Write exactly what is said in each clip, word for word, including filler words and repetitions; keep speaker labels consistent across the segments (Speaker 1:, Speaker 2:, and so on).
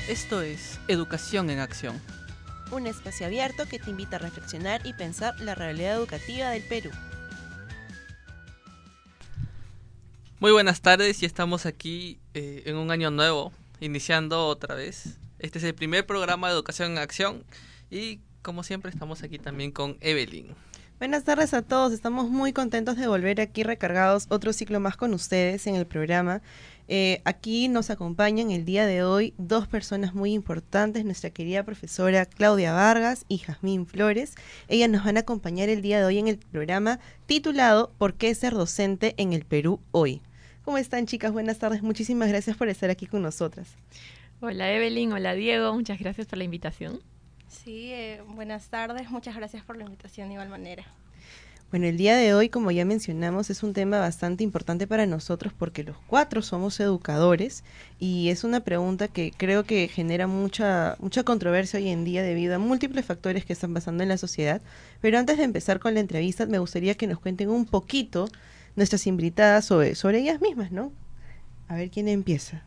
Speaker 1: Esto es Educación en Acción.
Speaker 2: Un espacio abierto que te invita a reflexionar y pensar la realidad educativa del Perú.
Speaker 1: Muy buenas tardes y estamos aquí eh, en un año nuevo, iniciando otra vez. Este es el primer programa de Educación en Acción y como siempre estamos aquí también con Evelyn.
Speaker 2: Buenas tardes a todos, estamos muy contentos de volver aquí recargados otro ciclo más con ustedes en el programa. Eh, aquí nos acompañan el día de hoy dos personas muy importantes, nuestra querida profesora Claudia Vargas y Jazmín Flores. Ellas nos van a acompañar el día de hoy en el programa titulado ¿Por qué ser docente en el Perú hoy? ¿Cómo están, chicas? Buenas tardes, muchísimas gracias por estar aquí con nosotras.
Speaker 3: Hola Evelyn, hola Diego, muchas gracias por la invitación.
Speaker 4: Sí, eh, buenas tardes, muchas gracias por la invitación de igual manera.
Speaker 2: Bueno, el día de hoy, como ya mencionamos, es un tema bastante importante para nosotros porque los cuatro somos educadores y es una pregunta que creo que genera mucha, mucha controversia hoy en día debido a múltiples factores que están pasando en la sociedad. Pero antes de empezar con la entrevista, me gustaría que nos cuenten un poquito nuestras invitadas sobre, sobre ellas mismas, ¿no? A ver quién empieza.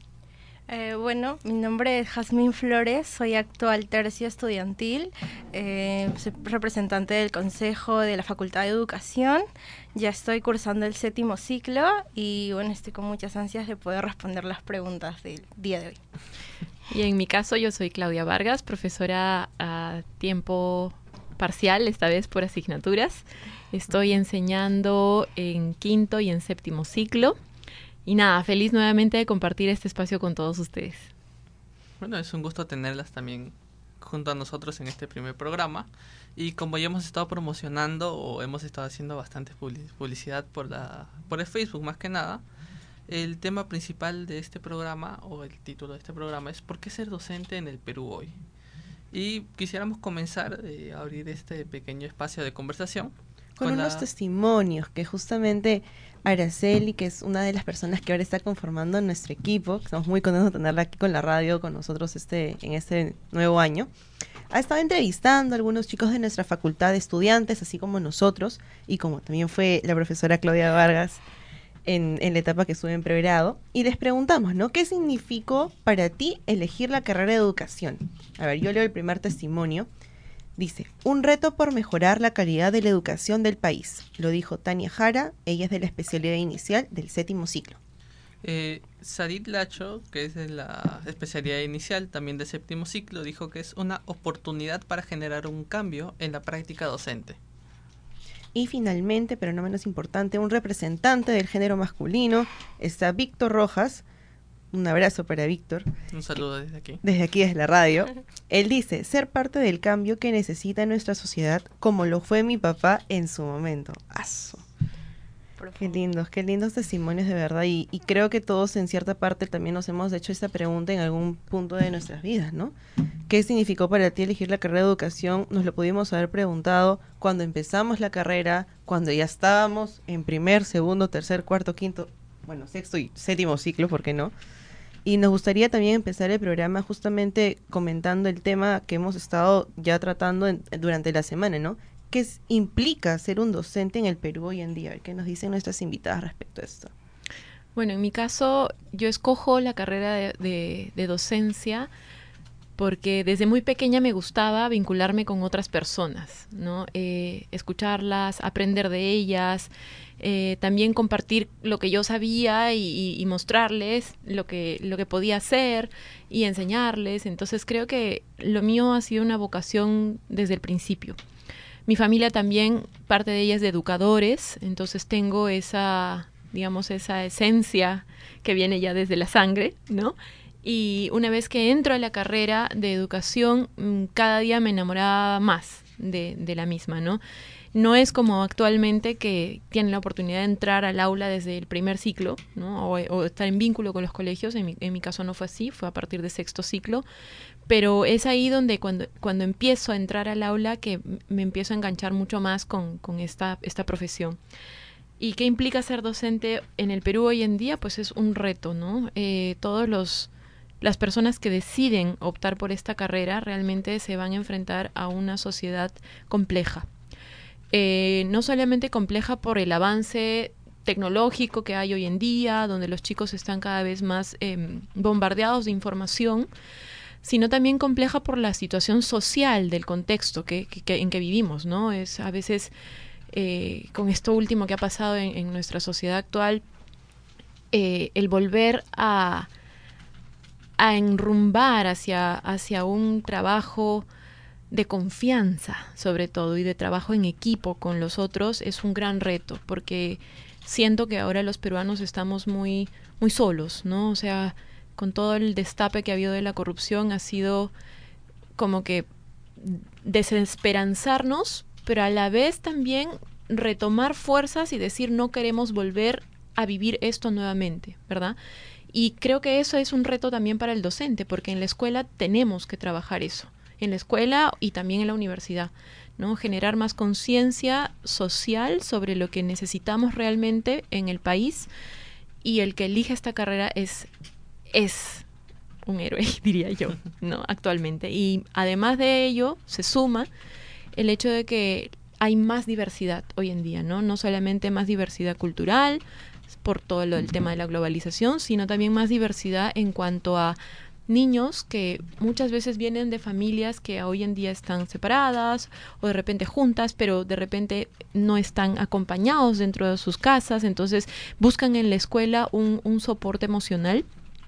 Speaker 4: Eh, bueno, mi nombre es Jazmín Flores, soy actual tercio estudiantil, eh, soy representante del Consejo de la Facultad de Educación, ya estoy cursando el séptimo ciclo y bueno, estoy con muchas ansias de poder responder las preguntas del día de hoy.
Speaker 3: Y en mi caso yo soy Claudia Vargas, profesora a tiempo parcial, esta vez por asignaturas. Estoy enseñando en quinto y en séptimo ciclo. Y nada, feliz nuevamente de compartir este espacio con todos ustedes.
Speaker 1: Bueno, es un gusto tenerlas también junto a nosotros en este primer programa. Y como ya hemos estado promocionando o hemos estado haciendo bastante publicidad por la por el Facebook más que nada, el tema principal de este programa o el título de este programa es ¿por qué ser docente en el Perú hoy? Y quisiéramos comenzar eh, a abrir este pequeño espacio de conversación
Speaker 2: con, con unos la... testimonios que justamente Araceli, que es una de las personas que ahora está conformando nuestro equipo, estamos muy contentos de tenerla aquí con la radio con nosotros este en este nuevo año, ha estado entrevistando a algunos chicos de nuestra facultad de estudiantes, así como nosotros, y como también fue la profesora Claudia Vargas en, en la etapa que estuve en pregrado, y les preguntamos, ¿no? ¿Qué significó para ti elegir la carrera de educación? A ver, yo leo el primer testimonio. Dice, un reto por mejorar la calidad de la educación del país. Lo dijo Tania Jara, ella es de la especialidad inicial del séptimo ciclo.
Speaker 1: Eh, Sadit Lacho, que es de la especialidad inicial también del séptimo ciclo, dijo que es una oportunidad para generar un cambio en la práctica docente.
Speaker 2: Y finalmente, pero no menos importante, un representante del género masculino, está Víctor Rojas. Un abrazo para Víctor.
Speaker 1: Un saludo desde aquí.
Speaker 2: Desde aquí, desde la radio. Él dice, ser parte del cambio que necesita nuestra sociedad, como lo fue mi papá en su momento. ¡Aso! Qué lindos, qué lindos testimonios de verdad. Y, y creo que todos en cierta parte también nos hemos hecho esta pregunta en algún punto de nuestras vidas, ¿no? ¿Qué significó para ti elegir la carrera de educación? Nos lo pudimos haber preguntado cuando empezamos la carrera, cuando ya estábamos en primer, segundo, tercer, cuarto, quinto, bueno, sexto y séptimo ciclo, ¿por qué no? Y nos gustaría también empezar el programa justamente comentando el tema que hemos estado ya tratando en, durante la semana, ¿no? ¿Qué es, implica ser un docente en el Perú hoy en día? ¿Qué nos dicen nuestras invitadas respecto a esto?
Speaker 3: Bueno, en mi caso, yo escojo la carrera de, de, de docencia porque desde muy pequeña me gustaba vincularme con otras personas, ¿no? Eh, escucharlas, aprender de ellas, eh, también compartir lo que yo sabía y, y, y mostrarles lo que, lo que podía hacer y enseñarles. Entonces creo que lo mío ha sido una vocación desde el principio. Mi familia también, parte de ella es de educadores, entonces tengo esa, digamos, esa esencia que viene ya desde la sangre, ¿no? Y una vez que entro a la carrera de educación, cada día me enamoraba más de, de la misma, ¿no? No es como actualmente que tienen la oportunidad de entrar al aula desde el primer ciclo, ¿no? O, o estar en vínculo con los colegios. En mi, en mi caso no fue así, fue a partir de sexto ciclo. Pero es ahí donde cuando, cuando empiezo a entrar al aula que me empiezo a enganchar mucho más con, con esta, esta profesión. ¿Y qué implica ser docente en el Perú hoy en día? Pues es un reto, ¿no? Eh, todos los... Las personas que deciden optar por esta carrera realmente se van a enfrentar a una sociedad compleja. Eh, no solamente compleja por el avance tecnológico que hay hoy en día, donde los chicos están cada vez más eh, bombardeados de información, sino también compleja por la situación social del contexto que, que, que, en que vivimos, ¿no? Es a veces, eh, con esto último que ha pasado en, en nuestra sociedad actual, eh, el volver a, a enrumbar hacia, hacia un trabajo de confianza, sobre todo, y de trabajo en equipo con los otros, es un gran reto, porque siento que ahora los peruanos estamos muy, muy solos, ¿no? O sea, con todo el destape que ha habido de la corrupción, ha sido como que desesperanzarnos, pero a la vez también retomar fuerzas y decir no queremos volver a vivir esto nuevamente, ¿verdad? Y creo que eso es un reto también para el docente, porque en la escuela tenemos que trabajar eso, en la escuela y también en la universidad, ¿no? Generar más conciencia social sobre lo que necesitamos realmente en el país, y el que elige esta carrera es es un héroe, diría yo, ¿no? Actualmente. Y además de ello, se suma el hecho de que hay más diversidad hoy en día, ¿no? No solamente más diversidad cultural, por todo lo, el tema de la globalización, sino también más diversidad en cuanto a niños que muchas veces vienen de familias que hoy en día están separadas o de repente juntas, pero de repente no están acompañados dentro de sus casas, entonces buscan en la escuela un, un soporte emocional.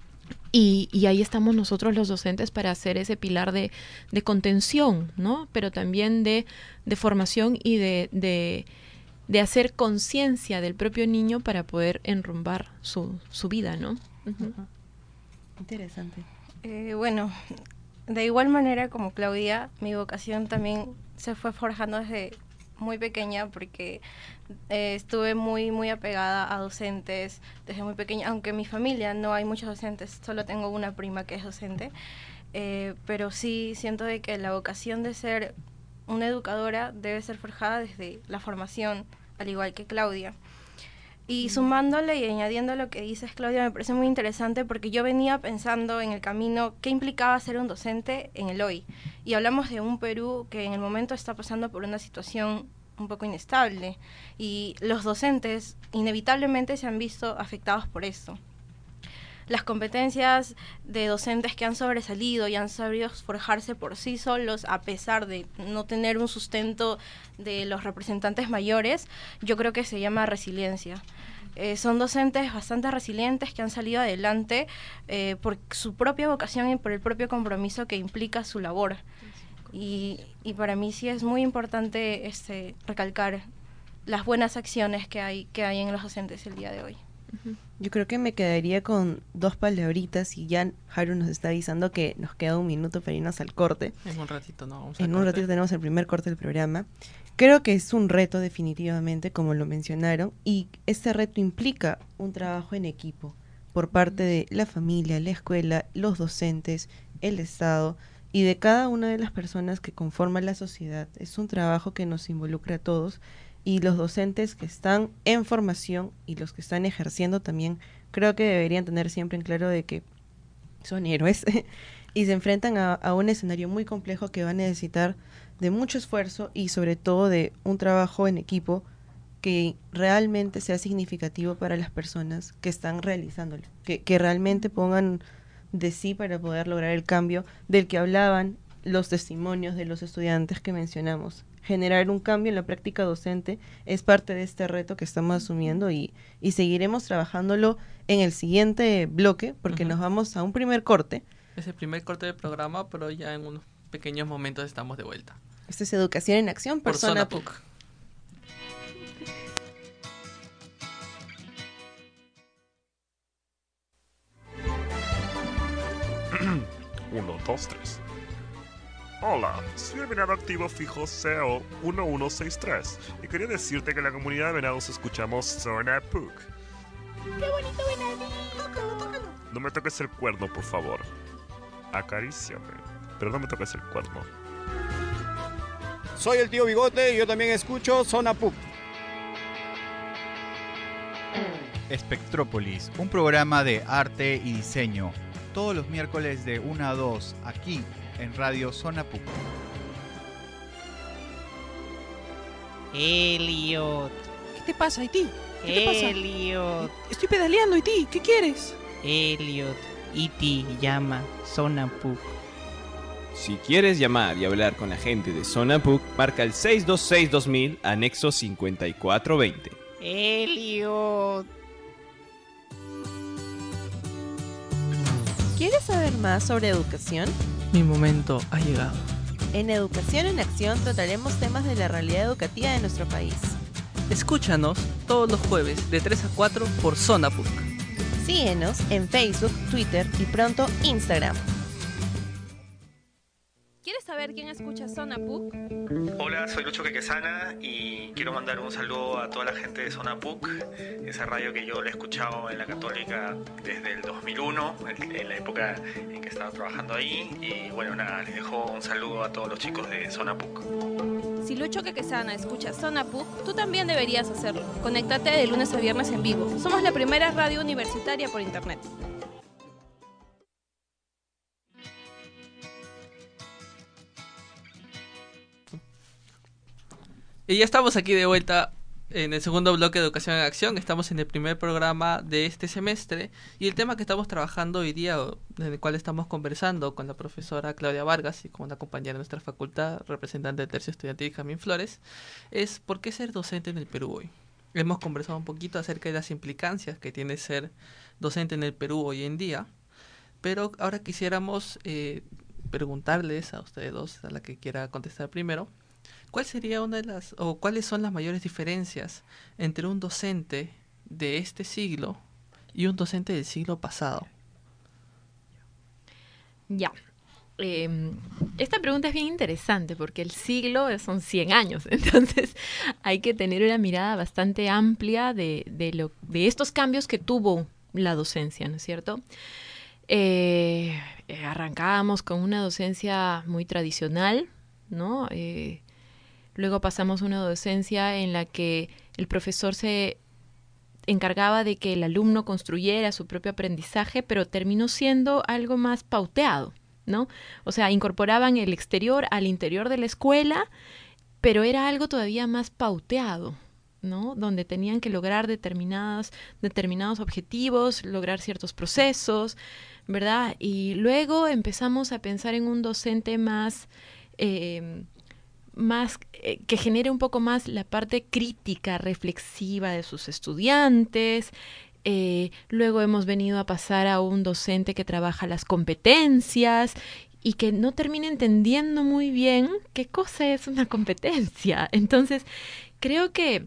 Speaker 3: Y, y ahí estamos nosotros los docentes para hacer ese pilar de, de contención, ¿no? Pero también de, de formación y de, de, de hacer conciencia del propio niño para poder enrumbar su, su vida, ¿no? Uh-huh.
Speaker 2: Interesante.
Speaker 4: Eh, bueno, de igual manera como Claudia, mi vocación también se fue forjando desde muy pequeña, porque eh, estuve muy muy apegada a docentes desde muy pequeña, aunque en mi familia no hay muchos docentes, solo tengo una prima que es docente, eh, pero sí siento de que la vocación de ser una educadora debe ser forjada desde la formación, al igual que Claudia. Y sumándole y añadiendo lo que dices, Claudia, me parece muy interesante, porque yo venía pensando en el camino qué implicaba ser un docente en el hoy. Y hablamos de un Perú que en el momento está pasando por una situación un poco inestable. Y los docentes inevitablemente se han visto afectados por esto. Las competencias de docentes que han sobresalido y han sabido forjarse por sí solos, a pesar de no tener un sustento de los representantes mayores, yo creo que se llama resiliencia. Eh, son docentes bastante resilientes que han salido adelante eh, por su propia vocación y por el propio compromiso que implica su labor. Y, y para mí sí es muy importante este, recalcar las buenas acciones que hay, que hay en los docentes el día de hoy.
Speaker 2: Yo creo que me quedaría con dos palabritas, y ya Haru nos está avisando que nos queda un minuto para irnos al corte.
Speaker 1: En un ratito, ¿no? Vamos
Speaker 2: en
Speaker 1: un
Speaker 2: ratito tenemos el primer corte del programa. Creo que es un reto definitivamente, como lo mencionaron, y este reto implica un trabajo en equipo por parte de la familia, la escuela, los docentes, el Estado y de cada una de las personas que conforman la sociedad. Es un trabajo que nos involucra a todos, y los docentes que están en formación y los que están ejerciendo también, creo que deberían tener siempre en claro de que son héroes y se enfrentan a, a un escenario muy complejo que va a necesitar de mucho esfuerzo y sobre todo de un trabajo en equipo que realmente sea significativo para las personas que están realizándolo, que, que realmente pongan de sí para poder lograr el cambio del que hablaban los testimonios de los estudiantes que mencionamos. Generar un cambio en la práctica docente es parte de este reto que estamos asumiendo, y, y seguiremos trabajándolo en el siguiente bloque, porque uh-huh. nos vamos a un primer corte.
Speaker 1: Es el primer corte del programa, pero ya en unos pequeños momentos estamos de vuelta.
Speaker 2: Esto es Educación en Acción por, por Zona P U C.
Speaker 5: Uno, dos, tres. Hola, soy el venado activo fijo C E O uno uno seis tres y quería decirte que en la comunidad de venados escuchamos Zona P U C.
Speaker 6: ¡Qué bonito venadito!
Speaker 5: No me toques el cuerno, por favor. Acaríciame, pero no me toques el cuerno.
Speaker 7: Soy el tío Bigote y yo también escucho Zona P U C.
Speaker 8: Espectrópolis, un programa de arte y diseño, todos los miércoles de una a dos, aquí en Radio Zona P U C.
Speaker 9: Elliot, ¿qué te pasa, Haití? ¿Qué te pasa?
Speaker 2: Elliot.
Speaker 9: Estoy pedaleando, ¿y ti? ¿Qué quieres?
Speaker 10: Elliot, E T llama Zona Puc.
Speaker 11: Si quieres llamar y hablar con la gente de Zona Puc, marca el seis dos seis dos mil, anexo cincuenta y cuatro veinte.
Speaker 10: Elliot.
Speaker 2: ¿Quieres saber más sobre educación?
Speaker 1: Mi momento ha llegado.
Speaker 2: En Educación en Acción trataremos temas de la realidad educativa de nuestro país.
Speaker 1: Escúchanos todos los jueves de tres a cuatro por Zona Puc.
Speaker 2: Síguenos en Facebook, Twitter y pronto Instagram.
Speaker 4: ¿Quieres saber quién escucha Zona Puc?
Speaker 12: Hola, soy Lucho Quequesana y quiero mandar un saludo a toda la gente de Zona Puc, esa radio que yo la he escuchado en la Católica desde el dos mil uno, en, en la época en que estaba trabajando ahí. Y bueno, nada, les dejo un saludo a todos los chicos de Zona Puc.
Speaker 4: Si Lucho Quequesana escucha Zona Puc, tú también deberías hacerlo. Conéctate de lunes a viernes en vivo. Somos la primera radio universitaria por internet.
Speaker 1: Y ya estamos aquí de vuelta en el segundo bloque de Educación en Acción. Estamos en el primer programa de este semestre y el tema que estamos trabajando hoy día, en el cual estamos conversando con la profesora Claudia Vargas y con una compañera de nuestra facultad, representante del tercio estudiantil Jazmín Flores, es ¿por qué ser docente en el Perú hoy? Hemos conversado un poquito acerca de las implicancias que tiene ser docente en el Perú hoy en día, pero ahora quisiéramos eh, preguntarles a ustedes dos, a la que quiera contestar primero, ¿cuál sería una de las, o cuáles son las mayores diferencias entre un docente de este siglo y un docente del siglo pasado?
Speaker 3: Ya. Eh, esta pregunta es bien interesante porque el siglo son cien años, entonces hay que tener una mirada bastante amplia de, de, lo, de estos cambios que tuvo la docencia, ¿no es cierto? Eh, eh, arrancábamos con una docencia muy tradicional, ¿no? Eh, Luego pasamos a una docencia en la que el profesor se encargaba de que el alumno construyera su propio aprendizaje, pero terminó siendo algo más pauteado, ¿no? O sea, incorporaban el exterior al interior de la escuela, pero era algo todavía más pauteado, ¿no? Donde tenían que lograr determinados, determinados objetivos, lograr ciertos procesos, ¿verdad? Y luego empezamos a pensar en un docente más... Eh, más eh, que genere un poco más la parte crítica, reflexiva de sus estudiantes. Eh, luego hemos venido a pasar a un docente que trabaja las competencias y que no termina entendiendo muy bien qué cosa es una competencia. Entonces, creo que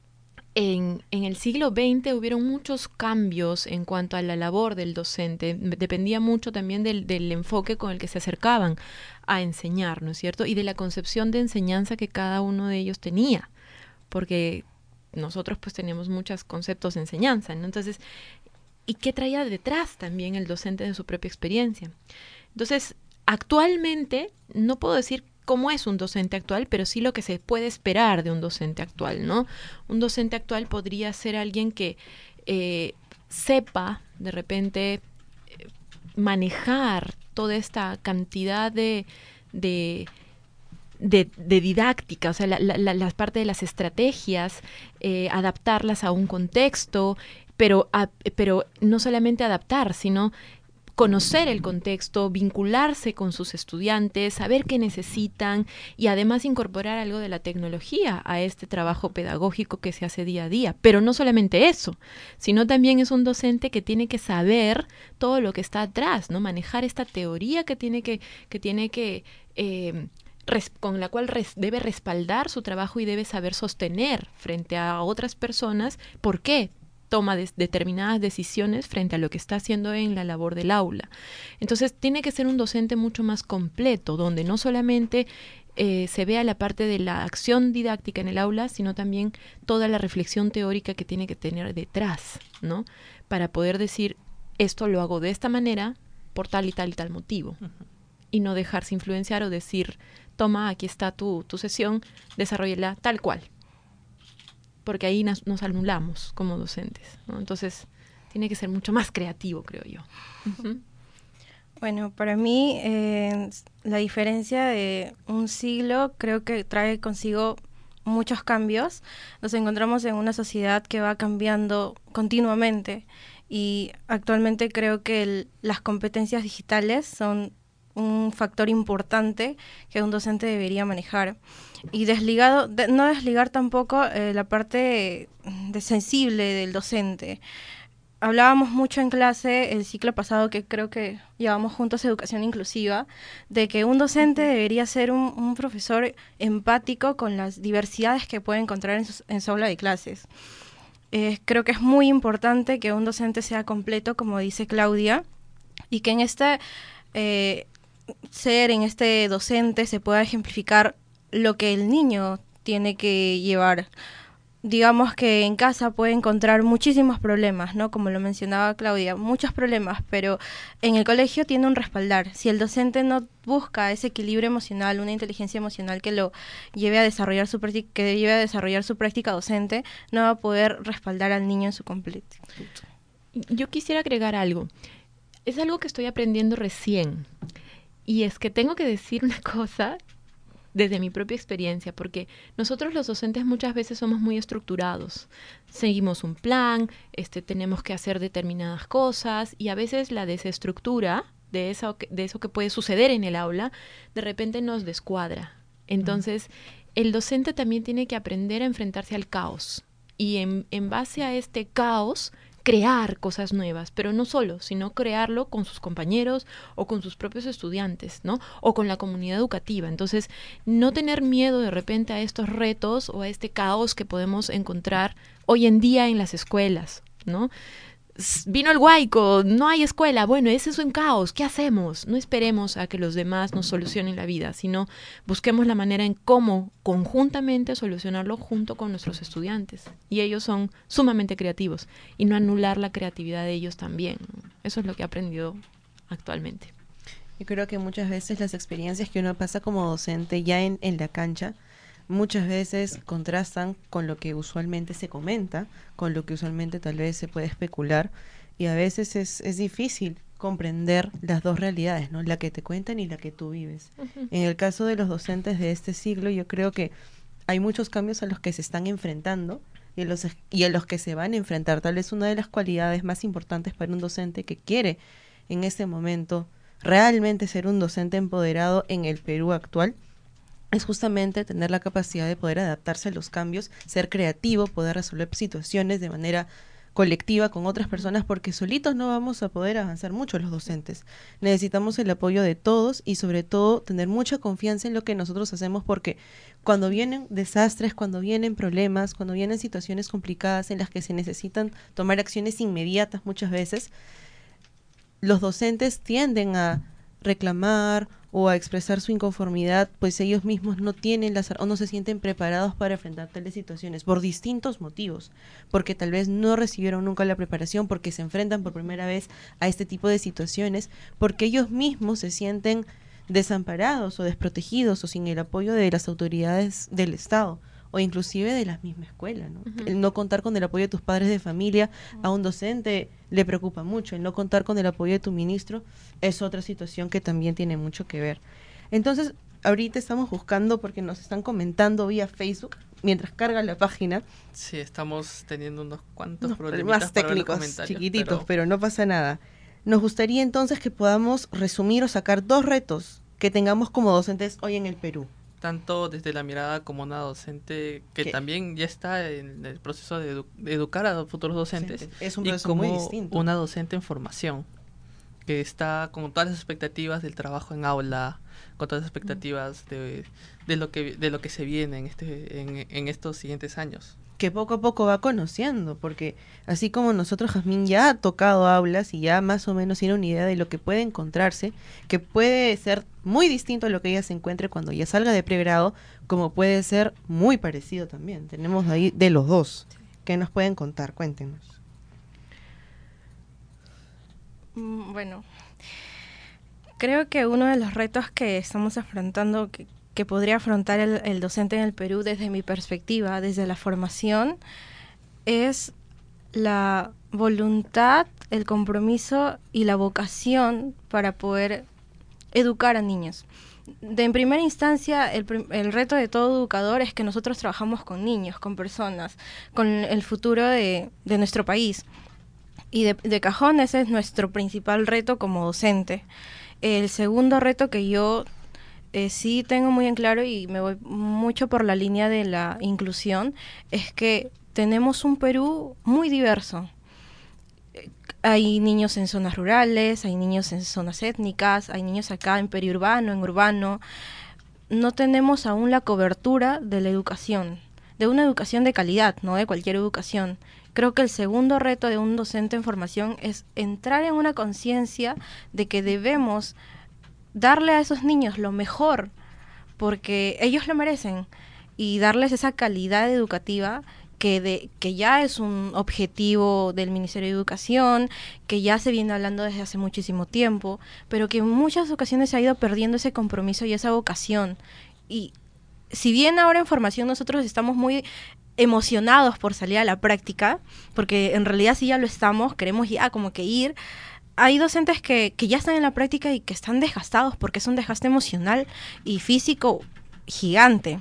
Speaker 3: En, en el siglo veinte hubieron muchos cambios en cuanto a la labor del docente. Dependía mucho también del, del enfoque con el que se acercaban a enseñar, ¿no es cierto? Y de la concepción de enseñanza que cada uno de ellos tenía. Porque nosotros pues teníamos muchos conceptos de enseñanza, ¿no? Entonces, ¿y qué traía detrás también el docente de su propia experiencia? Entonces, actualmente no puedo decir cómo es un docente actual, pero sí lo que se puede esperar de un docente actual, ¿no? Un docente actual podría ser alguien que eh, sepa de repente eh, manejar toda esta cantidad de, de, de, de didáctica, o sea, la, la, la parte de las estrategias, eh, adaptarlas a un contexto, pero, a, pero no solamente adaptar, sino conocer el contexto, vincularse con sus estudiantes, saber qué necesitan y además incorporar algo de la tecnología a este trabajo pedagógico que se hace día a día. Pero no solamente eso, sino también es un docente que tiene que saber todo lo que está atrás, ¿no? Manejar esta teoría que tiene que, que tiene que eh, res, con la cual res, debe respaldar su trabajo y debe saber sostener frente a otras personas. ¿Por qué toma de, determinadas decisiones frente a lo que está haciendo en la labor del aula? Entonces tiene que ser un docente mucho más completo, donde no solamente eh, se vea la parte de la acción didáctica en el aula, sino también toda la reflexión teórica que tiene que tener detrás, ¿no? Para poder decir, esto lo hago de esta manera por tal y tal y tal motivo. Uh-huh. Y no dejarse influenciar o decir, toma, aquí está tu, tu sesión, desarróllala tal cual. Porque ahí nos, nos anulamos como docentes, ¿no? Entonces, tiene que ser mucho más creativo, creo yo. Uh-huh.
Speaker 4: Bueno, para mí, eh, la diferencia de un siglo creo que trae consigo muchos cambios. Nos encontramos en una sociedad que va cambiando continuamente y actualmente creo que el, las competencias digitales son un factor importante que un docente debería manejar. Y desligado, de, no desligar tampoco eh, la parte de sensible del docente. Hablábamos mucho en clase el ciclo pasado, que creo que llevamos juntos Educación Inclusiva, de que un docente debería ser un, un profesor empático con las diversidades que puede encontrar en su, en su aula de clases. Eh, creo que es muy importante que un docente sea completo, como dice Claudia, y que en este eh, ser, en este docente, se pueda ejemplificar lo que el niño tiene que llevar. Digamos que en casa puede encontrar muchísimos problemas, ¿no? Como lo mencionaba Claudia, muchos problemas, pero en el colegio tiene un respaldar. Si el docente no busca ese equilibrio emocional, una inteligencia emocional que lo lleve a desarrollar su práctica, que lleve a desarrollar su práctica docente, no va a poder respaldar al niño en su completo.
Speaker 3: Yo quisiera agregar algo. Es algo que estoy aprendiendo recién. Y es que tengo que decir una cosa desde mi propia experiencia, porque nosotros los docentes muchas veces somos muy estructurados. Seguimos un plan, este, tenemos que hacer determinadas cosas y a veces la desestructura de eso, de eso que puede suceder en el aula, de repente nos descuadra. Entonces, el docente también tiene que aprender a enfrentarse al caos y en, en base a este caos crear cosas nuevas, pero no solo, sino crearlo con sus compañeros o con sus propios estudiantes, ¿no? O con la comunidad educativa. Entonces, no tener miedo de repente a estos retos o a este caos que podemos encontrar hoy en día en las escuelas, ¿no? Vino el huaico, no hay escuela, bueno, ese es un caos, ¿qué hacemos? No esperemos a que los demás nos solucionen la vida, sino busquemos la manera en cómo conjuntamente solucionarlo junto con nuestros estudiantes. Y ellos son sumamente creativos y no anular la creatividad de ellos también. Eso es lo que he aprendido actualmente.
Speaker 2: Yo creo que muchas veces las experiencias que uno pasa como docente ya en, en la cancha, muchas veces contrastan con lo que usualmente se comenta, con lo que usualmente tal vez se puede especular, y a veces es, es difícil comprender las dos realidades, ¿no? La que te cuentan y la que tú vives. Uh-huh. En el caso de los docentes de este siglo, yo creo que hay muchos cambios a los que se están enfrentando y a los, y a los que se van a enfrentar. Tal vez una de las cualidades más importantes para un docente que quiere en este momento realmente ser un docente empoderado en el Perú actual es justamente tener la capacidad de poder adaptarse a los cambios, ser creativo, poder resolver situaciones de manera colectiva con otras personas, porque solitos no vamos a poder avanzar mucho los docentes. Necesitamos el apoyo de todos y sobre todo tener mucha confianza en lo que nosotros hacemos, porque cuando vienen desastres, cuando vienen problemas, cuando vienen situaciones complicadas en las que se necesitan tomar acciones inmediatas muchas veces, los docentes tienden a reclamar o a expresar su inconformidad, pues ellos mismos no tienen las o no se sienten preparados para enfrentar tales situaciones por distintos motivos, porque tal vez no recibieron nunca la preparación, porque se enfrentan por primera vez a este tipo de situaciones, porque ellos mismos se sienten desamparados o desprotegidos o sin el apoyo de las autoridades del Estado o inclusive de la misma escuela, ¿no? Uh-huh. El no contar con el apoyo de tus padres de familia uh-huh. a un docente le preocupa mucho. El no contar con el apoyo de tu ministro es otra situación que también tiene mucho que ver. Entonces, ahorita estamos buscando, porque nos están comentando vía Facebook, mientras carga la página.
Speaker 1: Sí, estamos teniendo unos cuantos
Speaker 2: unos
Speaker 1: problemas
Speaker 2: técnicos, chiquititos, pero... pero no pasa nada. Nos gustaría entonces que podamos resumir o sacar dos retos que tengamos como docentes hoy en el Perú.
Speaker 1: Tanto desde la mirada como una docente que ¿Qué? también ya está en el proceso de, edu- de educar a futuros docentes, sí,
Speaker 2: es un
Speaker 1: proceso
Speaker 2: y como muy distinto.
Speaker 1: Una docente en formación que está con todas las expectativas del trabajo en aula, con todas las expectativas mm. de, de lo que de lo que se viene en este en, en estos siguientes años.
Speaker 2: Que poco a poco va conociendo, porque así como nosotros, Jazmín ya ha tocado aulas y ya más o menos tiene una idea de lo que puede encontrarse, que puede ser muy distinto a lo que ella se encuentre cuando ya salga de pregrado, como puede ser muy parecido también. Tenemos ahí de los dos. ¿Qué nos pueden contar? Cuéntenos.
Speaker 4: Bueno, creo que uno de los retos que estamos afrontando, que que podría afrontar el, el docente en el Perú desde mi perspectiva, desde la formación, es la voluntad, el compromiso y la vocación para poder educar a niños. de en primera instancia, el, el reto de todo educador es que nosotros trabajamos con niños, con personas, con el futuro de, de nuestro país. Y de, de cajón ese es nuestro principal reto como docente. El segundo reto que yo eh, sí tengo muy en claro y me voy mucho por la línea de la inclusión es que tenemos un Perú muy diverso. Hay niños en zonas rurales, hay niños en zonas étnicas, hay niños acá en periurbano, en urbano. No tenemos aún la cobertura de la educación, de una educación de calidad, no de cualquier educación. Creo que el segundo reto de un docente en formación es entrar en una conciencia de que debemos darle a esos niños lo mejor, porque ellos lo merecen, y darles esa calidad educativa que, de, que ya es un objetivo del Ministerio de Educación, que ya se viene hablando desde hace muchísimo tiempo, pero que en muchas ocasiones se ha ido perdiendo ese compromiso y esa vocación. Y si bien ahora en formación nosotros estamos muy emocionados por salir a la práctica, porque en realidad sí ya lo estamos, queremos ya como que ir, hay docentes que, que ya están en la práctica y que están desgastados porque es un desgaste emocional y físico gigante.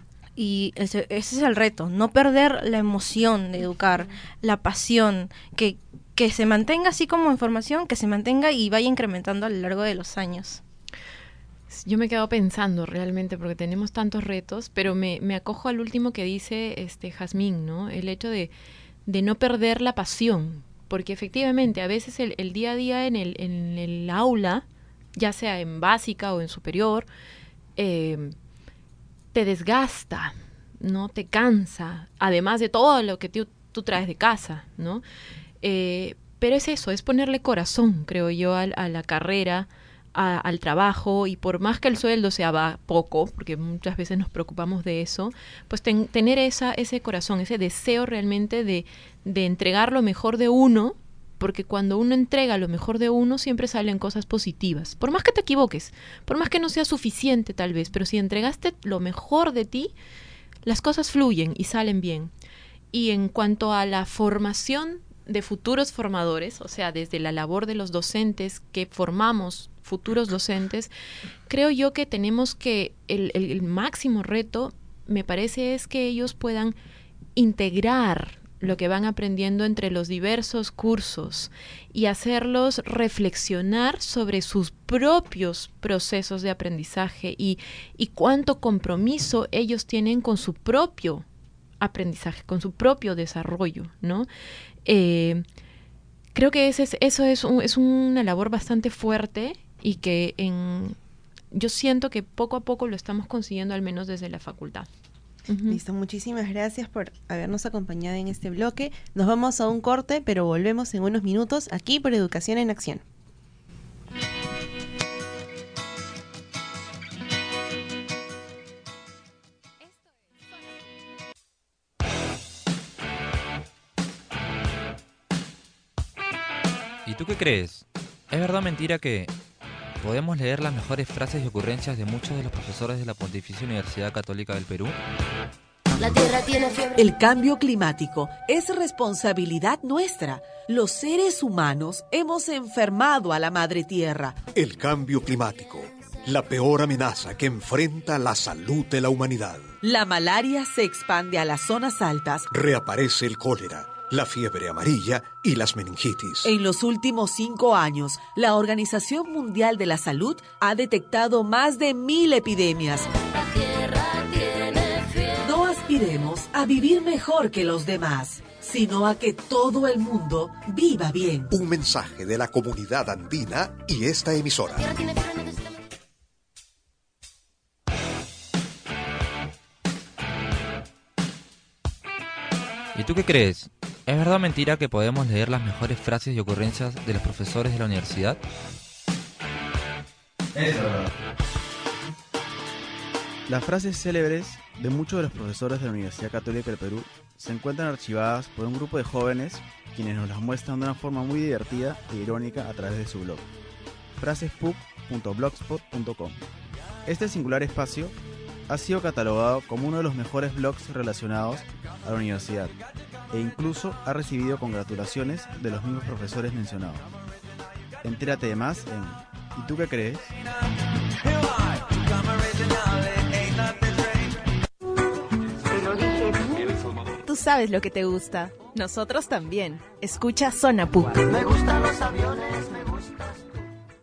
Speaker 4: Y ese, ese es el reto, no perder la emoción de educar, la pasión, que, que se mantenga así como en formación, que se mantenga y vaya incrementando a lo largo de los años.
Speaker 3: Yo me he quedado pensando realmente porque tenemos tantos retos, pero me, me acojo al último que dice este Jazmín, ¿no? El hecho de, de no perder la pasión, porque efectivamente a veces el, el día a día en el, en el aula, ya sea en básica o en superior, eh, te desgasta, ¿no? Te cansa, además de todo lo que tú, tú traes de casa, ¿no? Eh, pero es eso, es ponerle corazón, creo yo, a, a la carrera, a, al trabajo, y por más que el sueldo sea va, poco, porque muchas veces nos preocupamos de eso, pues ten, tener esa, ese corazón, ese deseo realmente de, de entregar lo mejor de uno, porque cuando uno entrega lo mejor de uno siempre salen cosas positivas, por más que te equivoques, por más que no sea suficiente tal vez, pero si entregaste lo mejor de ti, las cosas fluyen y salen bien. Y en cuanto a la formación de futuros formadores, o sea, desde la labor de los docentes que formamos futuros docentes, creo yo que tenemos que, el, el, el máximo reto, me parece, es que ellos puedan integrar lo que van aprendiendo entre los diversos cursos y hacerlos reflexionar sobre sus propios procesos de aprendizaje y, y cuánto compromiso ellos tienen con su propio aprendizaje, con su propio desarrollo, ¿no? Eh, creo que ese es, eso es, un, es una labor bastante fuerte y que en, yo siento que poco a poco lo estamos consiguiendo, al menos desde la facultad. Uh-huh.
Speaker 2: Listo, muchísimas gracias por habernos acompañado en este bloque. Nos vamos a un corte, pero volvemos en unos minutos aquí por Educación en Acción.
Speaker 13: ¿Y tú qué crees? ¿Es verdad o mentira que podemos leer las mejores frases y ocurrencias de muchos de los profesores de la Pontificia Universidad Católica del Perú?
Speaker 14: La tierra tiene fiebre. El cambio climático es responsabilidad nuestra. Los seres humanos hemos enfermado a la madre tierra.
Speaker 15: El cambio climático, la peor amenaza que enfrenta la salud de la humanidad.
Speaker 14: La malaria se expande a las zonas altas.
Speaker 15: Reaparece el cólera, la fiebre amarilla y las meningitis.
Speaker 14: En los últimos cinco años, la Organización Mundial de la Salud ha detectado más de mil epidemias. La tierra tiene fiebre. No aspiremos a vivir mejor que los demás, sino a que todo el mundo viva bien.
Speaker 15: Un mensaje de la comunidad andina y esta emisora.
Speaker 13: ¿Y tú qué crees? ¿Es verdad o mentira que podemos leer las mejores frases y ocurrencias de los profesores de la universidad?
Speaker 16: Es verdad. Las frases célebres de muchos de los profesores de la Universidad Católica del Perú se encuentran archivadas por un grupo de jóvenes quienes nos las muestran de una forma muy divertida e irónica a través de su blog, frases puc punto blogspot punto com. Este singular espacio ha sido catalogado como uno de los mejores blogs relacionados a la universidad e incluso ha recibido congratulaciones de los mismos profesores mencionados. Entérate de más en ¿Y tú qué crees?
Speaker 17: sabes lo que te gusta. Nosotros también. Escucha Zona P U C.
Speaker 6: Me gustan los aviones, me gustas tú.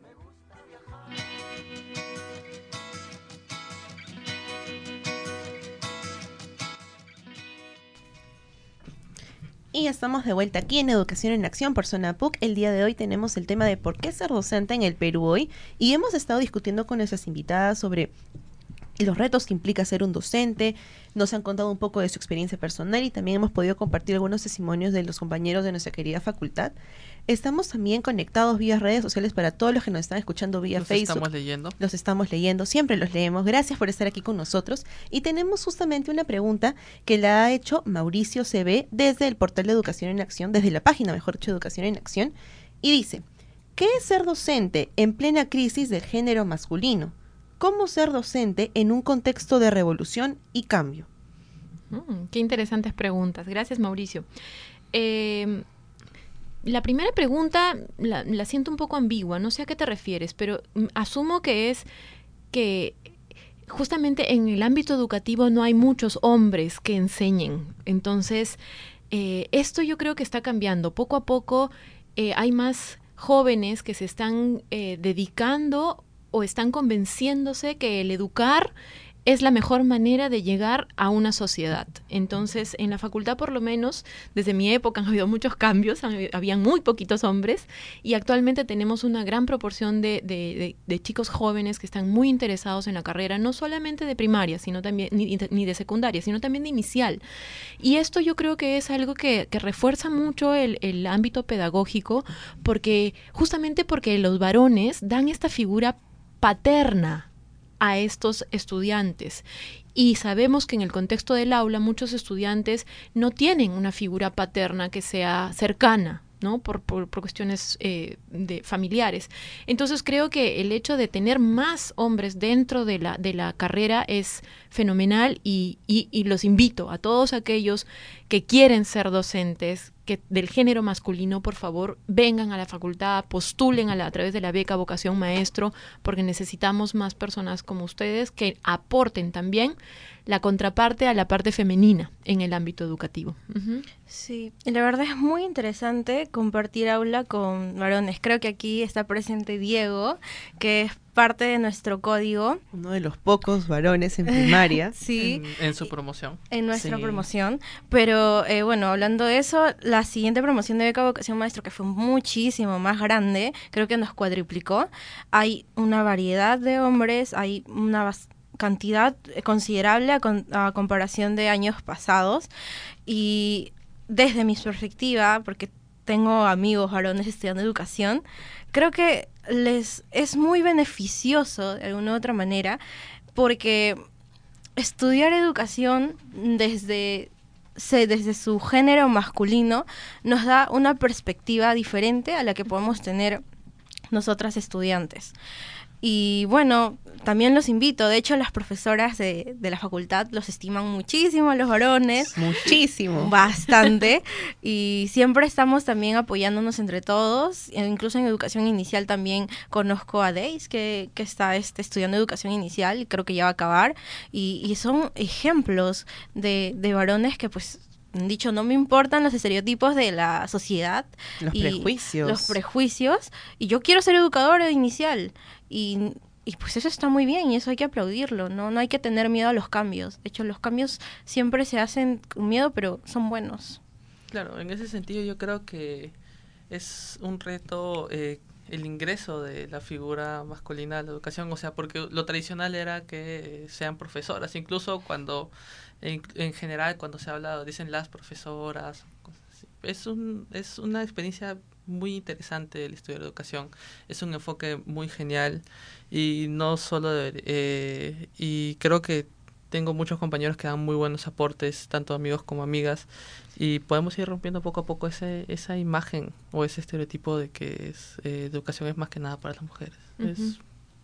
Speaker 2: Y estamos de vuelta aquí en Educación en Acción por Zona P U C. El día de hoy tenemos el tema de por qué ser docente en el Perú hoy. Y hemos estado discutiendo con nuestras invitadas sobre los retos que implica ser un docente. Nos han contado un poco de su experiencia personal y también hemos podido compartir algunos testimonios de los compañeros de nuestra querida facultad. Estamos también conectados vía redes sociales para todos los que nos están escuchando vía
Speaker 1: los
Speaker 2: Facebook.
Speaker 1: Los estamos leyendo.
Speaker 2: Los estamos leyendo, siempre los leemos. Gracias por estar aquí con nosotros. Y tenemos justamente una pregunta que la ha hecho Mauricio C B desde el portal de Educación en Acción, desde la página, mejor dicho, Educación en Acción. Y dice, ¿qué es ser docente en plena crisis del género masculino? ¿Cómo ser docente en un contexto de revolución y cambio?
Speaker 3: Mm, qué interesantes preguntas. Gracias, Mauricio. Eh, la primera pregunta la, la siento un poco ambigua. No sé a qué te refieres, pero mm, asumo que es que justamente en el ámbito educativo no hay muchos hombres que enseñen. Entonces, eh, esto yo creo que está cambiando. Poco a poco eh, hay más jóvenes que se están eh, dedicando o están convenciéndose que el educar es la mejor manera de llegar a una sociedad. Entonces, en la facultad, por lo menos, desde mi época han habido muchos cambios, habían muy poquitos hombres, y actualmente tenemos una gran proporción de, de, de, de chicos jóvenes que están muy interesados en la carrera, no solamente de primaria, sino también, ni, ni de secundaria, sino también de inicial. Y esto yo creo que es algo que, que refuerza mucho el, el ámbito pedagógico, porque justamente porque los varones dan esta figura paterna a estos estudiantes. Y sabemos que en el contexto del aula muchos estudiantes no tienen una figura paterna que sea cercana, ¿no? Por, por, por cuestiones eh, de familiares. Entonces creo que el hecho de tener más hombres dentro de la, de la carrera es fenomenal y, y, y los invito a todos aquellos que quieren ser docentes que del género masculino, por favor, vengan a la facultad, postulen a, la, a través de la beca Vocación Maestro, porque necesitamos más personas como ustedes que aporten también la contraparte a la parte femenina en el ámbito educativo. Uh-huh.
Speaker 4: Sí, y la verdad es muy interesante compartir aula con varones. Creo que aquí está presente Diego, que es parte de nuestro código.
Speaker 2: Uno de los pocos varones en primaria.
Speaker 4: Sí.
Speaker 1: En, en su promoción.
Speaker 4: En nuestra
Speaker 1: sí.
Speaker 4: promoción. Pero eh, bueno, hablando de eso, la siguiente promoción de beca Vocación Maestro, que fue muchísimo más grande, creo que nos cuadriplicó. Hay una variedad de hombres, hay una cantidad considerable a, con, a comparación de años pasados. Y desde mi perspectiva, porque tengo amigos varones estudiando educación, creo que les es muy beneficioso de alguna u otra manera, porque estudiar educación desde, se, desde su género masculino nos da una perspectiva diferente a la que podemos tener nosotras estudiantes. Y bueno, también los invito, de hecho las profesoras de, de la facultad los estiman muchísimo a los varones.
Speaker 2: Muchísimo.
Speaker 4: Bastante. Y siempre estamos también apoyándonos entre todos. Incluso en educación inicial también conozco a Deis, que, que está este, estudiando educación inicial y creo que ya va a acabar. Y, y son ejemplos de, de varones que pues... dicho, no me importan los estereotipos de la sociedad.
Speaker 2: Los
Speaker 4: y
Speaker 2: prejuicios.
Speaker 4: Los prejuicios. Y yo quiero ser educadora inicial. Y, y pues eso está muy bien y eso hay que aplaudirlo, ¿no? No hay que tener miedo a los cambios. De hecho, los cambios siempre se hacen con miedo, pero son buenos.
Speaker 1: Claro, en ese sentido yo creo que es un reto eh, el ingreso de la figura masculina a la educación. O sea, porque lo tradicional era que sean profesoras. Incluso cuando... En, en general, cuando se habla, dicen las profesoras, cosas así. Es, un, es una experiencia muy interesante el estudio de educación. Es un enfoque muy genial y no solo de, eh, y creo que tengo muchos compañeros que dan muy buenos aportes, tanto amigos como amigas, y podemos ir rompiendo poco a poco ese, esa imagen o ese estereotipo de que es, eh, educación es más que nada para las mujeres. Uh-huh. Es,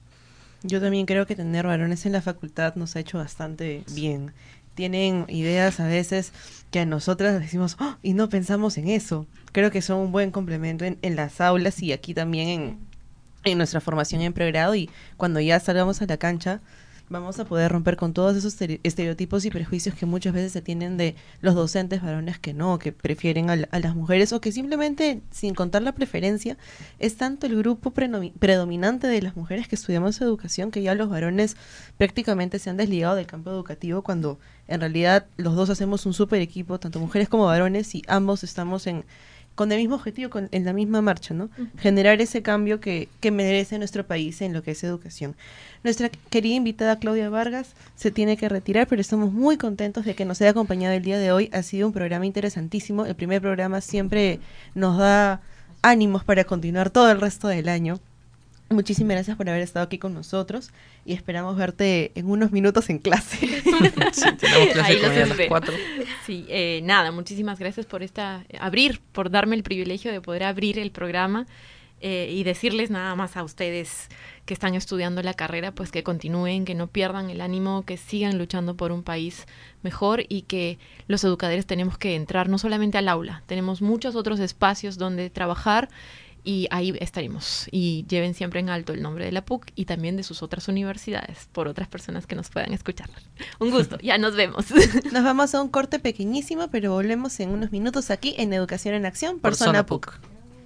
Speaker 2: Yo también creo que tener varones en la facultad nos ha hecho bastante bien. Tienen ideas a veces que a nosotras decimos, ¡oh! Y no pensamos en eso. Creo que son un buen complemento en, en las aulas y aquí también en, en nuestra formación en pregrado, y cuando ya salgamos a la cancha vamos a poder romper con todos esos estereotipos y prejuicios que muchas veces se tienen de los docentes varones que no, que prefieren a, la, a las mujeres, o que simplemente, sin contar la preferencia, es tanto el grupo predominante de las mujeres que estudiamos educación que ya los varones prácticamente se han desligado del campo educativo, cuando en realidad los dos hacemos un súper equipo, tanto mujeres como varones, y ambos estamos en con el mismo objetivo, con, en la misma marcha, ¿no? Uh-huh. Generar ese cambio que, que merece nuestro país en lo que es educación. Nuestra querida invitada Claudia Vargas se tiene que retirar, pero estamos muy contentos de que nos haya acompañado el día de hoy. Ha sido un programa interesantísimo. El primer programa siempre nos da ánimos para continuar todo el resto del año. Muchísimas gracias por haber estado aquí con nosotros y esperamos verte en unos minutos en clase.
Speaker 1: Sí, tenemos clase con ella a las cuatro.
Speaker 3: Sí, eh, nada, muchísimas gracias por esta abrir, por darme el privilegio de poder abrir el programa eh, y decirles nada más a ustedes que están estudiando la carrera, pues que continúen, que no pierdan el ánimo, que sigan luchando por un país mejor, y que los educadores tenemos que entrar no solamente al aula, tenemos muchos otros espacios donde trabajar. Y ahí estaremos. Y lleven siempre en alto el nombre de la P U C y también de sus otras universidades, por otras personas que nos puedan escuchar. Un gusto, ya nos vemos.
Speaker 2: Nos vamos a un corte pequeñísimo, pero volvemos en unos minutos aquí en Educación en Acción por, por Zona P U C.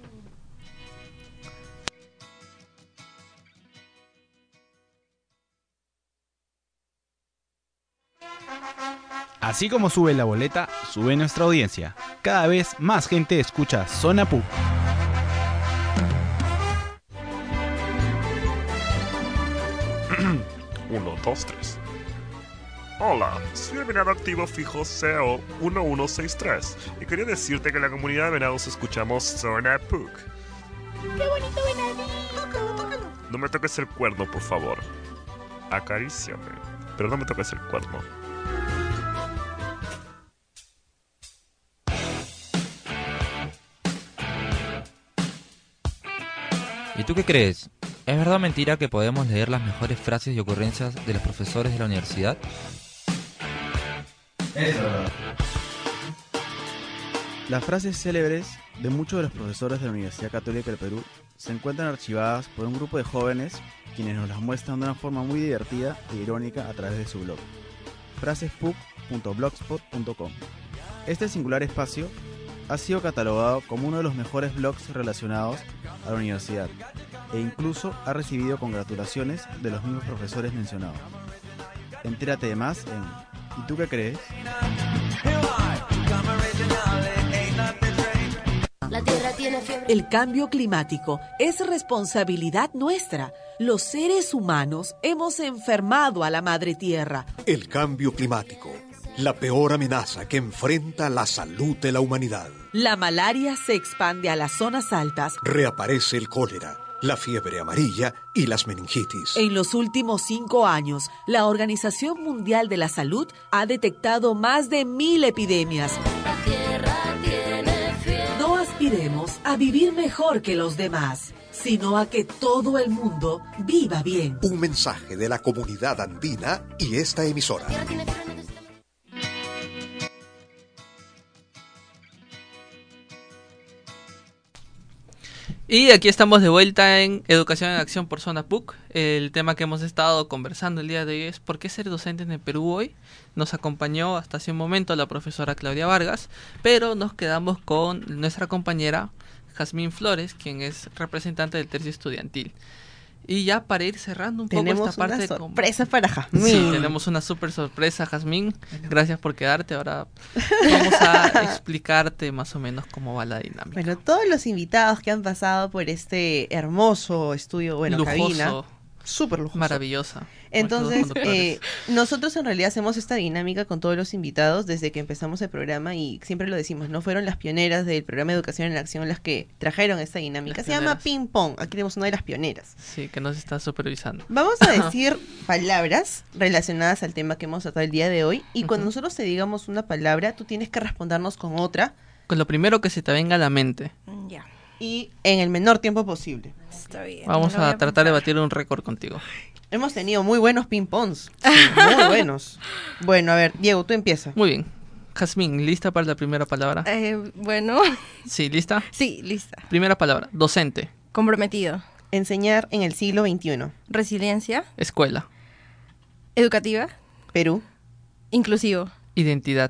Speaker 18: Así como sube la boleta, sube nuestra audiencia. Cada vez más gente escucha Zona P U C.
Speaker 5: uno, dos, tres. Hola, soy el venado activo fijo C E O uno uno seis tres y quería decirte que en la comunidad de venados escuchamos Zona P U C.
Speaker 6: ¡Qué bonito venadito! Tócalo, tócalo.
Speaker 5: No me toques el cuerno, por favor. Acaríciame, pero no me toques el cuerno.
Speaker 13: ¿Y tú qué crees? ¿Es verdad o mentira que podemos leer las mejores frases y ocurrencias de los profesores de la universidad?
Speaker 16: Es verdad. Las frases célebres de muchos de los profesores de la Universidad Católica del Perú se encuentran archivadas por un grupo de jóvenes quienes nos las muestran de una forma muy divertida e irónica a través de su blog, frases p u c punto blogspot punto com. Este singular espacio ha sido catalogado como uno de los mejores blogs relacionados a la universidad e incluso ha recibido congratulaciones de los mismos profesores mencionados. Entérate de más en ¿Y tú qué crees?
Speaker 14: La tierra tiene fiebre. El cambio climático es responsabilidad nuestra. Los seres humanos hemos enfermado a la madre tierra.
Speaker 15: El cambio climático, la peor amenaza que enfrenta la salud de la humanidad.
Speaker 14: La malaria se expande a las zonas altas.
Speaker 15: Reaparece el cólera, la fiebre amarilla y las meningitis.
Speaker 14: En los últimos cinco años, la Organización Mundial de la Salud ha detectado más de mil epidemias. La tierra tiene fiebre. No aspiremos a vivir mejor que los demás, sino a que todo el mundo viva bien.
Speaker 15: Un mensaje de la comunidad andina y esta emisora.
Speaker 1: Y aquí estamos de vuelta en Educación en Acción por Zona P U C. El tema que hemos estado conversando el día de hoy es ¿por qué ser docente en el Perú hoy? Nos acompañó hasta hace un momento la profesora Claudia Vargas, pero nos quedamos con nuestra compañera Jazmín Flores, quien es representante del tercio estudiantil. Y ya para ir cerrando un
Speaker 2: tenemos
Speaker 1: poco esta parte...
Speaker 2: Tenemos una sorpresa para Jazmín.
Speaker 1: Sí, tenemos una súper sorpresa, Jazmín. Gracias por quedarte. Ahora vamos a explicarte más o menos cómo va la dinámica.
Speaker 2: Bueno, todos los invitados que han pasado por este hermoso estudio, bueno,
Speaker 1: lujoso,
Speaker 2: cabina, súper lujoso.
Speaker 1: Maravillosa.
Speaker 2: Entonces, eh, nosotros en realidad hacemos esta dinámica con todos los invitados desde que empezamos el programa y siempre lo decimos, no fueron las pioneras del programa de Educación en la Acción las que trajeron esta dinámica. Se llama Ping Pong. Aquí tenemos una de las pioneras.
Speaker 1: Sí, que nos está supervisando.
Speaker 2: Vamos a decir palabras relacionadas al tema que hemos tratado el día de hoy y uh-huh. cuando nosotros te digamos una palabra, tú tienes que respondernos con otra.
Speaker 1: Con lo primero que se te venga a la mente.
Speaker 2: Ya. Yeah. Y en el menor tiempo posible.
Speaker 4: Está bien.
Speaker 1: Vamos a, a tratar de batir un récord contigo.
Speaker 2: Hemos tenido muy buenos ping-pongs. Sí, muy buenos. Bueno, a ver, Diego, tú empieza.
Speaker 1: Muy bien. Jazmín, ¿lista para la primera palabra?
Speaker 4: Eh, bueno.
Speaker 1: Sí, ¿lista?
Speaker 4: Sí, lista.
Speaker 1: Primera palabra, docente.
Speaker 4: Comprometido.
Speaker 2: Enseñar en el siglo veintiuno.
Speaker 4: Resiliencia.
Speaker 1: Escuela.
Speaker 4: Educativa.
Speaker 2: Perú.
Speaker 4: Inclusivo.
Speaker 1: Identidad.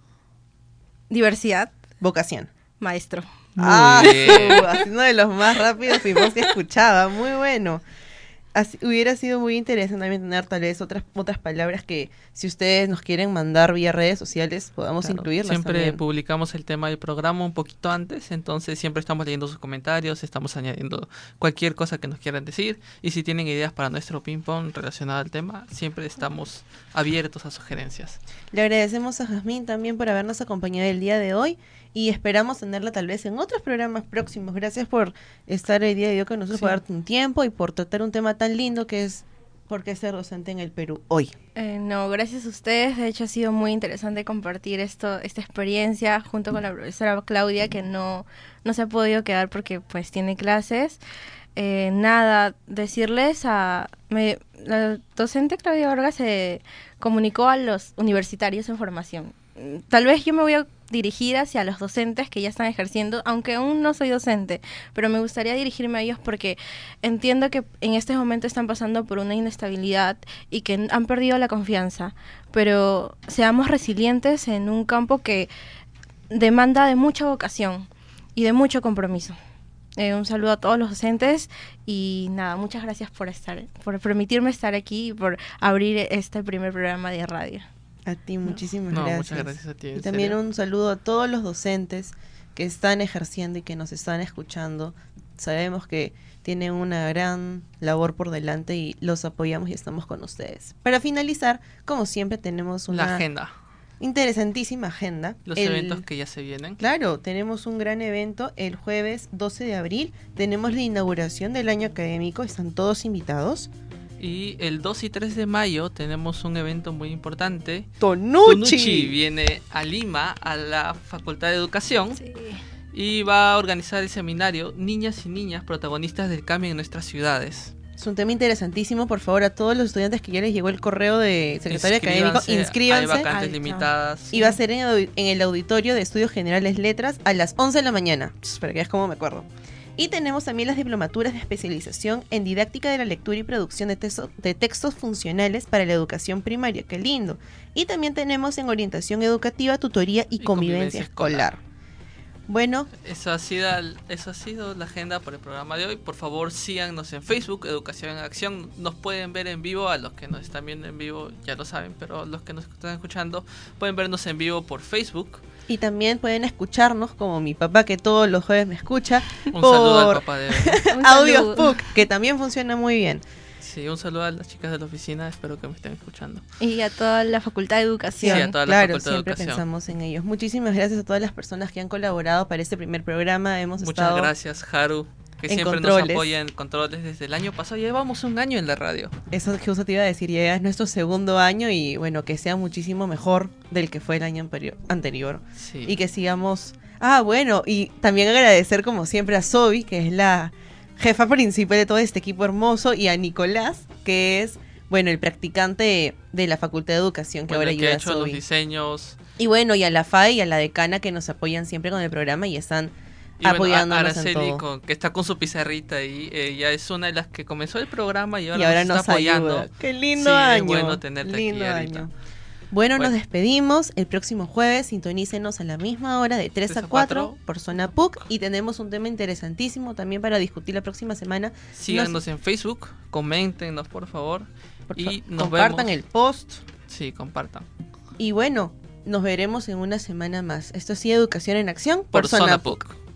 Speaker 4: Diversidad.
Speaker 2: Vocación.
Speaker 4: Maestro.
Speaker 2: Muy ah, bien. Así uno de los más rápidos y vos que escuchaba. Muy bueno. Así, hubiera sido muy interesante también tener tal vez otras otras palabras que si ustedes nos quieren mandar vía redes sociales podamos claro, incluirlas.
Speaker 1: Siempre
Speaker 2: también.
Speaker 1: Publicamos el tema del programa un poquito antes, entonces siempre estamos leyendo sus comentarios, estamos añadiendo cualquier cosa que nos quieran decir y si tienen ideas para nuestro ping pong relacionado al tema, siempre estamos abiertos a sugerencias.
Speaker 2: Le agradecemos a Jazmín también por habernos acompañado el día de hoy y esperamos tenerla tal vez en otros programas próximos. Gracias por estar el día de hoy con nosotros, sí. por darte un tiempo y por tratar un tema tan lindo que es por qué ser docente en el Perú hoy.
Speaker 4: Eh, no, gracias a ustedes. De hecho, ha sido muy interesante compartir esto, esta experiencia junto con la profesora Claudia, que no, no se ha podido quedar porque pues tiene clases. Eh, nada, decirles a... Me, la docente Claudia Vargas se comunicó a los universitarios en formación. Tal vez yo me voy a dirigir hacia los docentes que ya están ejerciendo, aunque aún no soy docente, pero me gustaría dirigirme a ellos porque entiendo que en este momento están pasando por una inestabilidad y que han perdido la confianza, pero seamos resilientes en un campo que demanda de mucha vocación y de mucho compromiso. Eh, un saludo a todos los docentes y nada, muchas gracias por estar, por permitirme estar aquí y por abrir este primer programa de radio.
Speaker 2: A ti, muchísimas
Speaker 1: no,
Speaker 2: gracias.
Speaker 1: Muchas gracias a ti.
Speaker 2: Y también
Speaker 1: serio?
Speaker 2: un saludo a todos los docentes que están ejerciendo y que nos están escuchando. Sabemos que tienen una gran labor por delante y los apoyamos y estamos con ustedes. Para finalizar, como siempre, tenemos una
Speaker 1: La agenda.
Speaker 2: interesantísima agenda.
Speaker 1: Los
Speaker 2: el,
Speaker 1: eventos que ya se vienen.
Speaker 2: Claro, tenemos un gran evento el jueves doce de abril. Tenemos la inauguración del año académico. Están todos invitados.
Speaker 1: Y el dos y tres de mayo tenemos un evento muy importante.
Speaker 2: Tonucci.
Speaker 1: Tonucci viene a Lima, a la Facultad de Educación. Sí. Y va a organizar el seminario Niñas y Niñas, protagonistas del cambio en nuestras ciudades.
Speaker 2: Es un tema interesantísimo. Por favor, a todos los estudiantes que ya les llegó el correo de secretario académico, inscríbanse.
Speaker 1: Hay vacantes limitadas.
Speaker 2: Y va a ser en, en el auditorio de Estudios Generales Letras a las once de la mañana. Para que veas cómo me acuerdo. Y tenemos también las diplomaturas de especialización en didáctica de la lectura y producción de, texto, de textos funcionales para la educación primaria. ¡Qué lindo! Y también tenemos en orientación educativa, tutoría y, y convivencia, convivencia escolar. escolar. Bueno,
Speaker 1: eso ha sido eso ha sido la agenda por el programa de hoy. Por favor, síganos en Facebook, Educación en Acción. Nos pueden ver en vivo, a los que nos están viendo en vivo ya lo saben, pero los que nos están escuchando pueden vernos en vivo por Facebook.
Speaker 2: Y también pueden escucharnos, como mi papá que todos los jueves me escucha,
Speaker 1: un
Speaker 2: por
Speaker 1: saludo al papá de
Speaker 2: Audios P U C, que también funciona muy bien.
Speaker 1: Sí, un saludo a las chicas de la oficina, espero que me estén escuchando.
Speaker 4: Y a toda la Facultad de Educación.
Speaker 1: Sí, a toda la
Speaker 2: claro,
Speaker 1: Facultad
Speaker 2: siempre
Speaker 1: de Educación.
Speaker 2: Pensamos en ellos. Muchísimas gracias a todas las personas que han colaborado para este primer programa. Hemos
Speaker 1: Muchas
Speaker 2: estado
Speaker 1: gracias, Haru, que siempre
Speaker 2: controles.
Speaker 1: nos apoya en controles desde el año pasado. Llevamos un año en la radio.
Speaker 2: Eso que justo te iba a decir, ya es nuestro segundo año y bueno, que sea muchísimo mejor del que fue el año anterior.
Speaker 1: Sí.
Speaker 2: Y que sigamos... Ah, bueno, y también agradecer como siempre a Sobi, que es la jefa principal de todo este equipo hermoso, y a Nicolás, que es, bueno, el practicante de la Facultad de Educación, que
Speaker 1: bueno,
Speaker 2: ahora
Speaker 1: que
Speaker 2: ayuda
Speaker 1: ha hecho
Speaker 2: a Sobi.
Speaker 1: los diseños.
Speaker 2: Y bueno, y a la F A E y a la decana que nos apoyan siempre con el programa y están
Speaker 1: y bueno,
Speaker 2: apoyándonos
Speaker 1: Araceli,
Speaker 2: en todo.
Speaker 1: Con, que está con su pizarrita ahí, ella es una de las que comenzó el programa y ahora,
Speaker 2: y ahora
Speaker 1: nos,
Speaker 2: nos
Speaker 1: está apoyando.
Speaker 2: Ayuda. ¡Qué lindo
Speaker 1: sí,
Speaker 2: año!
Speaker 1: Es bueno tenerte
Speaker 2: lindo
Speaker 1: aquí,
Speaker 2: año.
Speaker 1: Arita.
Speaker 2: Bueno,
Speaker 1: Bueno.
Speaker 2: nos despedimos. El próximo jueves sintonícenos a la misma hora de tres a cuatro por Zona P U C y tenemos un tema interesantísimo también para discutir la próxima semana.
Speaker 1: Síganos
Speaker 2: nos...
Speaker 1: en Facebook, coméntenos por favor
Speaker 2: por
Speaker 1: y
Speaker 2: fa-
Speaker 1: nos
Speaker 2: compartan
Speaker 1: vemos.
Speaker 2: el post.
Speaker 1: Sí, compartan.
Speaker 2: Y bueno, nos veremos en una semana más. Esto ha sido Educación en Acción
Speaker 1: Por,
Speaker 2: por,
Speaker 1: Zona
Speaker 2: Zona
Speaker 1: P U
Speaker 2: P U
Speaker 1: C.
Speaker 2: C.